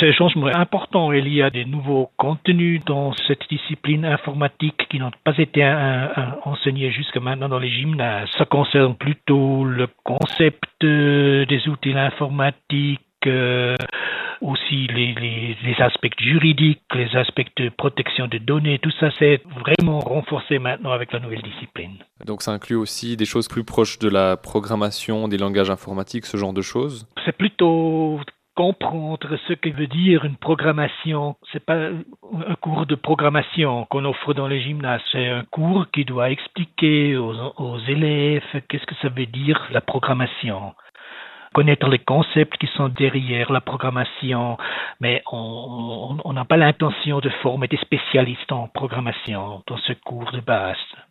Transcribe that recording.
C'est un changement important. Il y a des nouveaux contenus dans cette discipline informatique qui n'ont pas été enseignés jusqu'à maintenant dans les gymnases. Ça concerne plutôt le concept des outils informatiques, aussi les aspects juridiques, les aspects de protection de données, tout ça c'est vraiment renforcé maintenant avec la nouvelle discipline. Donc ça inclut aussi des choses plus proches de la programmation, des langages informatiques, ce genre de choses? C'est plutôt comprendre ce que veut dire une programmation. C'est pas un cours de programmation qu'on offre dans les gymnases, c'est un cours qui doit expliquer aux élèves qu'est-ce que ça veut dire la programmation. Connaître les concepts qui sont derrière la programmation, mais on n'a pas l'intention de former des spécialistes en programmation dans ce cours de base.